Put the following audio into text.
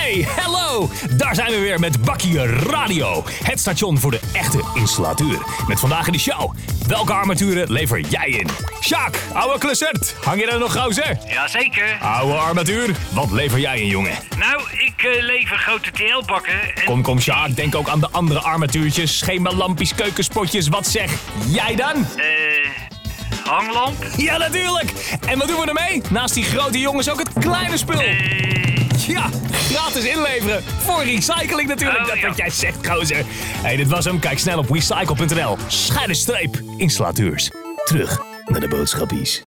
Hey, hallo! Daar zijn we weer met Bakkie Radio. Het station voor de echte installateur. Met vandaag in de show. Welke armaturen lever jij in? Sjaak, ouwe klussert. Hang je daar nog, gozer? Jazeker. Ouwe armatuur, wat lever jij in, jongen? Nou, ik lever grote TL-bakken en... Kom, Sjaak, denk ook aan de andere armatuurtjes. Schemalampjes, keukenspotjes, wat zeg jij dan? Hanglamp? Ja, natuurlijk! En wat doen we ermee? Naast die grote jongens ook het kleine spul. Ja, gratis inleveren. Voor recycling natuurlijk, Oh, dat ja. wat jij zegt, gozer. Hey, dit was hem. Kijk snel op recycle.nl. /installateurs. Terug naar de boodschappies.